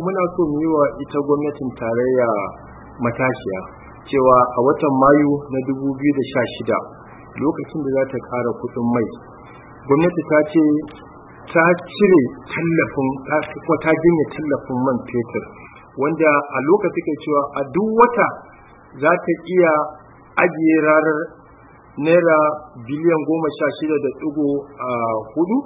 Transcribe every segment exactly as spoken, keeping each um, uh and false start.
muna so mu yi wa ita gwamnatin tarayya matashiya cewa a watan Mayu na dubu biyu da sha shida lokacin da za ta ƙara kuɗin mai, gwamnati ta ce ta cire tallafin ko ta janye tallafin man fetur, wanda a lokacin ke cewa a duk wata za ta iya ajiye ranar naira biliyan goma sha shida da ɗigo hudu,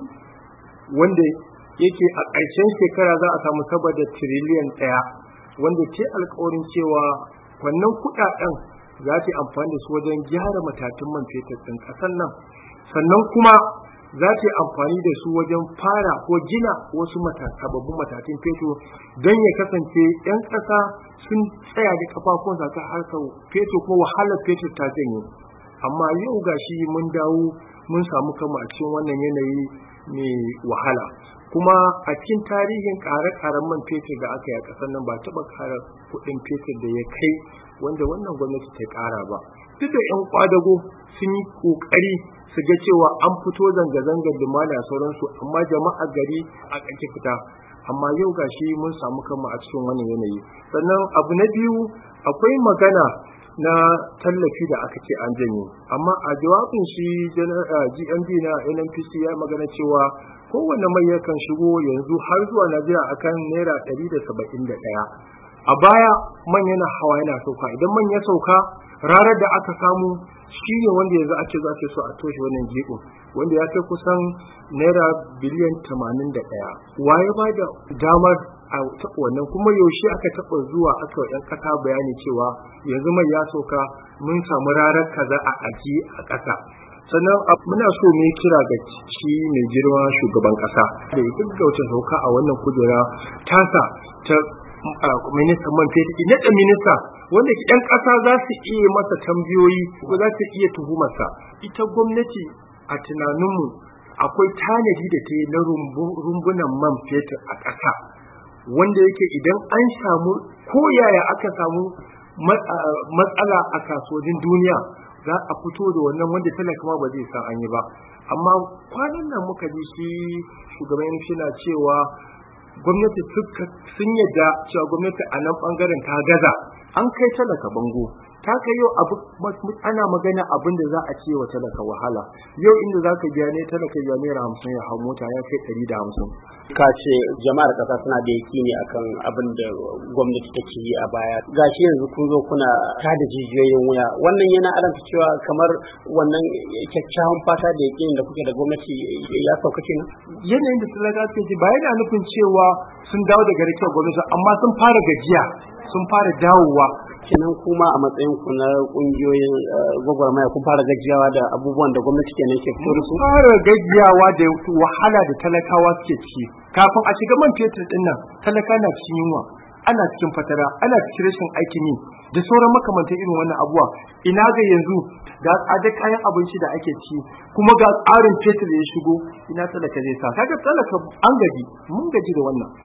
wanda yake a ƙarshen shekara za a samu sama da tiriliyan ɗaya, wanda ce alƙawarin cewa wannan kuɗaɗen za ta amfani da su wajen gyara matatun man fetur ɗin ƙasar nan, sannan kuma za ta amfani da su wajen fara ko gina wasu sababbin matatun fetur don ya kasance 'yan ƙasa sun tsaya da kafafunsa ta harkar fetur ko wahalar fetur ta janye. Amma yau gashi mun dawo mun samu kama a cikin wannan yanayi mai wahala, kuma a cikin tarihin ƙare-ƙaren man fetur da aka yi a ƙasar nan ba taɓa ƙara kuɗin fetur da ya kai wanda wannan gwamnati ta ƙara ba. Duk da 'yan kwadago sun yi ƙoƙari su ga cewa an fito zanga-zangar lumana a sauransu, amma jama'a gari a ƙarƙi fita. Amma yau gashi mun samu kama a cikin wannan yanayi. Sannan abu na biyu, akwai magana na tallafi da aka ce an janye, amma a jawabin shi G M D na N N P C ya magana cewa kowane mai yakan shigo yanzu har zuwa Najeriya akan naira ɗari da saba'in da ɗaya. A baya man yana hawa yana sauka, idan man ya sauka ranar da aka samu shi ne wanda yanzu ake za so a toshe wannan jiɓin, wanda ya kai kusan naira biliyan tamanin da ɗaya. Waye ba da damar a taɓa wannan, kuma yaushe aka taɓa zuwa aka wa 'yan ƙasa bayani cewa yanzu mai ya sauka mun samu ranar kaza a aji a ƙasa. Sannan muna so mu kira ga shi mai girma shugaban ƙasa da ya gaggauta sauka a wannan kujera tasa ta ministan man fetur, naɗa minista wanda ɗan ƙasa za su iya masa tambayoyi ko za su iya tuhumarsa. Ita gwamnati a tunaninmu akwai tanadi da ta yi na rumbunan man fetur a ƙasa, wanda yake idan an samu ko yaya aka samu matsala a kasuwannin duniya za a fito da wannan wanda talaka ma ba zai san an yi ba. Amma kwanan nan muka ji shi shugaban shi na cewa gwamnati sun yadda cewa gwamnati a nan bangaren ta gaza, an kai talaka bango, ta kai yau abu ana magana abin da za a ce wa talaka wahala. Yau inda za ka biya ne talaka ya naira hamsin ya hau mota ya kai ɗari da hamsin. Ka ce jama'ar ƙasa suna da yakini akan abin da gwamnati take yi a baya, gashi yanzu kun zo kuna tada jijiyoyin wuya, wannan yana alanta cewa kamar wannan kyakkyawan fata da yakinin da kuke da gwamnati ya sauka kenan. Yanayin da talaka suke ji ba yana nufin cewa sun dawo daga rikiyar gwamnati, amma sun fara gajiya, sun fara dawowa. Kenan kuma a matsayin ku na kungiyoyin gwagwarmaya kun fara gajiyawa da abubuwan da gwamnati kenan ke fito da su? Fara gajiyawa da wahala da talakawa suke ciki. Kafin a shiga man fetur din nan, talaka na cikin yunwa, ana cikin fatara, ana cikin rashin aikin yi da sauran makamantan irin wannan abuwa. Ina ga yanzu ga tsadar kayan abinci da ake ci, kuma ga tsarin fetur da ya shigo, ina talaka zai sa. Kaga talaka an gaji, mun gaji da wannan.